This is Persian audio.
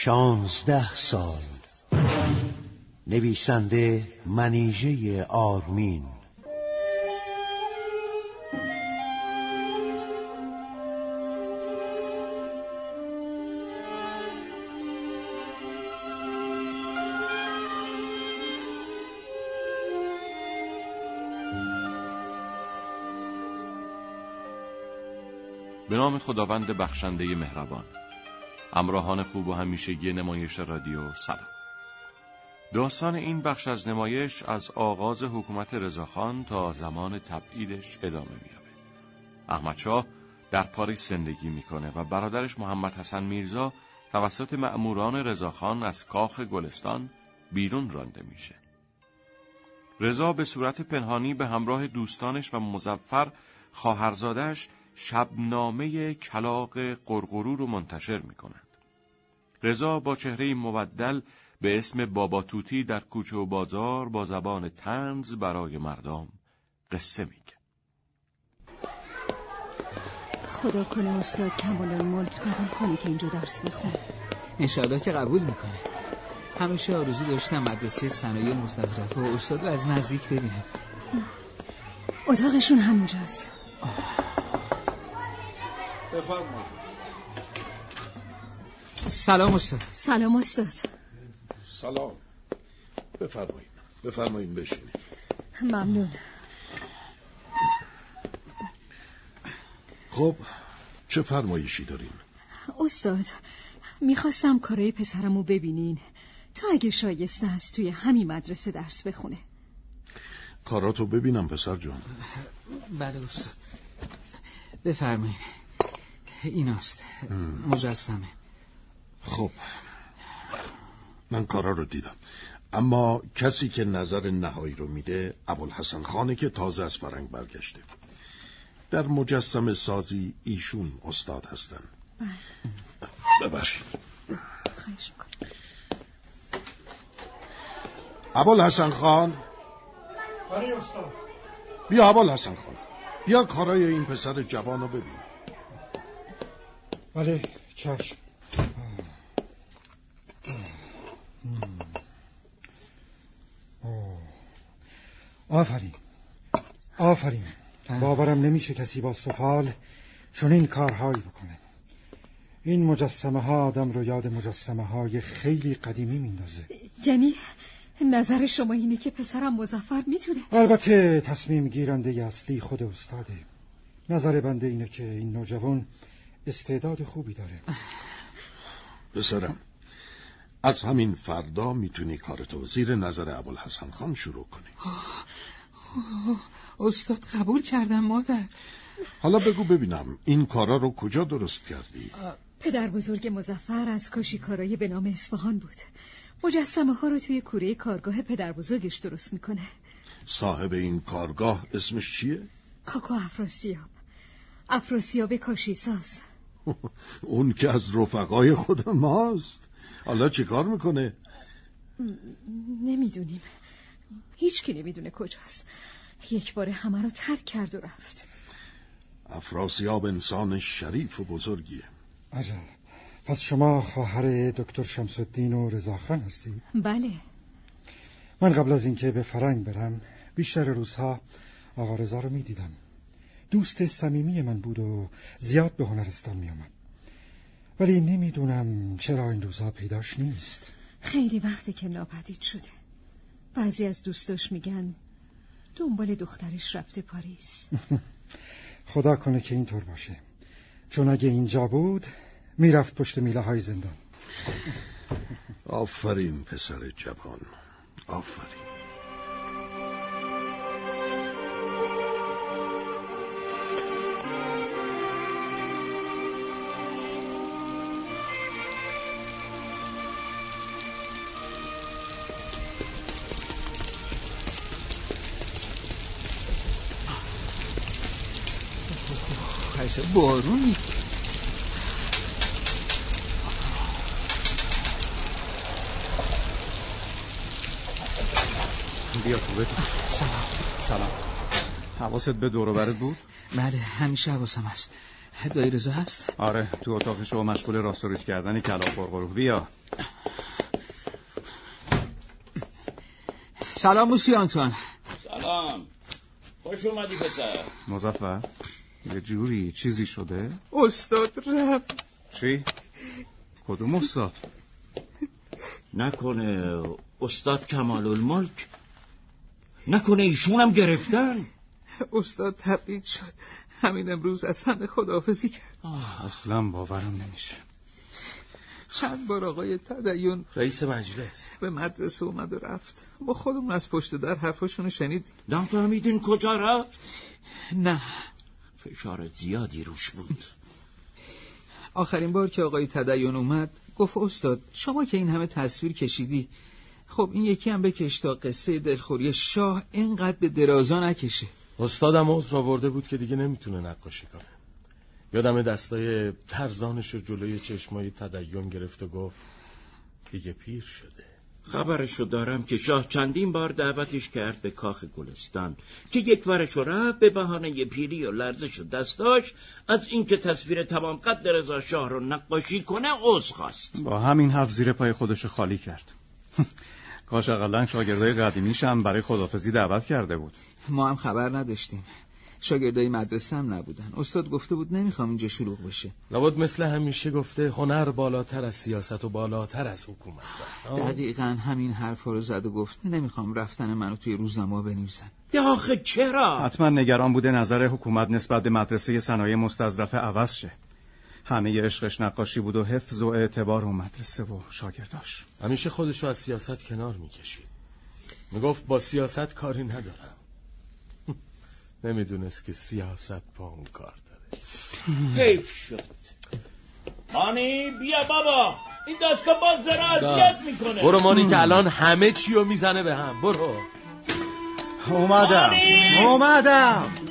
16 سال. نویسنده منیژه آرمین. به نام خداوند بخشنده مهربان. همراهان خوب و همیشگی نمایش رادیو سلام. داستان این بخش از نمایش از آغاز حکومت رضاخان تا زمان تبعیدش ادامه می‌یابه. احمدشاه در پاریس زندگی میکنه و برادرش محمد حسن میرزا توسط مأموران رضاخان از کاخ گلستان بیرون رانده میشه. رضا به صورت پنهانی به همراه دوستانش و مظفر خواهرزاده‌اش شبنامه کلاغ قرقرو رو منتشر می‌کنند. رضا با چهره مبدل به اسم بابا توتی در کوچه و بازار با زبان طنز برای مردم قصه میگه. خدا کنه استاد کمال‌الملک قبول کنه که اینجا درس بخونه. انشالله که قبول میکنه. همیشه آرزو داشتم مدرسه صنایع مستظرفه و استاد از نزدیک ببینم. اتاقشون همونجاست. بفرمایید. سلام استاد. سلام استاد. سلام. بفرمایید بشینید. ممنون. خب چه فرمایشی داریم؟ استاد میخواستم کارای پسرمو ببینین تا اگه شایسته است توی همین مدرسه درس بخونه. کاراتو ببینم پسر جان. بله استاد. بفرمایید. ایناست مجسمه. خب من کارا رو دیدم، اما کسی که نظر نهایی رو میده ابوالحسن خانه که تازه از فرنگ برگشته. در مجسمه سازی ایشون استاد هستن. ببخشید. خواهش میکنم. ابوالحسن خان. بله استاد. بیا ابوالحسن خان، بیا کارای این پسر جوان رو ببین. بله چشم. آفرین. باورم نمیشه کسی با سفال چون این کارهایی بکنه. این مجسمه ها آدم رو یاد مجسمه های خیلی قدیمی میندازه. یعنی نظر شما اینه که پسرم مظفر میتونه؟ البته تصمیم گیرنده اصلی خود استاده. نظر بنده اینه که این نوجوان استعداد خوبی داره. پسرم از همین فردا میتونی کارتو زیر نظر ابوالحسن خان شروع کنی. استاد قبول کردم مادر. حالا بگو ببینم این کارا رو کجا درست کردی؟ پدر بزرگ مظفر از کاشیکارای به نام اصفهان بود. مجسمه ها رو توی کوره کارگاه پدر بزرگش درست میکنه. صاحب این کارگاه اسمش چیه؟ کاکا افراسیاب کاشیساز. اون که از رفقای خود ماست. حالا چی کار میکنه؟ نمیدونیم. هیچ کی نمیدونه کجاست. یک بار همه رو ترک کرد و رفت. افراسیاب انسان شریف و بزرگیه. عجب. پس شما خواهر دکتر شمس الدین و رضاخان هستی؟ بله. من قبل از اینکه به فرنگ برم بیشتر روزها آقا رضا رو میدیدم. دوست صمیمی من بود و زیاد به هنرستان میامد. ولی نمیدونم چرا این روزها پیداش نیست. خیلی وقته که ناپدید شده. بعضی از دوستاش میگن دنبال دخترش رفته پاریس. خدا کنه که اینطور باشه، چون اگه اینجا بود میرفت پشت میله های زندان. آفرین پسر جوان، آفرین. بارونی. بیا خوبه. سلام. حواست به دور و برت بود؟ بله همیشه حواسم هست. دایی رضا هست؟ آره تو اتاقش و مشغول راست و ریز کردن کلاغ پرقروح. بیا. سلام موسی آنتوان. سلام، خوش اومدی پسر. مظفر یه جوری چیزی شده؟ استاد رفت. چی؟ کدوم استاد؟ نکنه استاد کمال الملک؟ نکنه ایشونم گرفتن؟ استاد تبعید شد، همین امروز از همه خداحافظی کرد. اصلا باورم نمیشه. چند بار آقای تدین رئیس مجلس به مدرسه اومد و رفت. ما خودمون از پشت در حرفاشونو شنیدیم. نفهمیدین کجا رفت؟ نه، فشار زیادی روش بود. آخرین بار که آقای تدین اومد گفت استاد شما که این همه تصویر کشیدی، خب این یکی هم بکش تا قصه دلخوری شاه اینقدر به درازا نکشه. استادم عذر آورده بود که دیگه نمیتونه نقاشی کنه. یادم دستای ترزانش رو جلوی چشمای تدین گرفت و گفت دیگه پیر شده. خبرشو دارم که شاه چندین بار دعوتش کرد به کاخ گلستان که یک ورشو رفت به بهانه پیری و لرزش و دستاش از اینکه تصویر تمام قد رضا شاه رو نقاشی کنه عذر خواست. با همین حرف زیر پای خودش خالی کرد. کاش اقلن شاگردای قدیمیش هم برای خداحافظی دعوت کرده بود. ما هم خبر نداشتیم، شاگردای مدرسه هم نبودن. استاد گفته بود نمیخوام اینجا شلوغ بشه. لابد مثل همیشه گفته هنر بالاتر از سیاست و بالاتر از حکومت. دقیقاً همین حرفا رو زد و گفت نمیخوام رفتن منو توی روزنامه بنویسن. آخه چرا؟ حتما نگران بوده نظر حکومت نسبت به مدرسه صنایع مستظرفه عوض شه. همه عشقش نقاشی بود و حفظ و اعتبار و مدرسه و شاگرداش. همیشه خودشو از سیاست کنار میکشید. میگفت با سیاست کاری ندارم. نمیدونست که سیاست با اون کار داره. حیف شد. مانی بیا بابا، این دستگاه باز داره اذیت میکنه. برو مانی که الان همه چی رو میزنه به هم. برو. اومدم.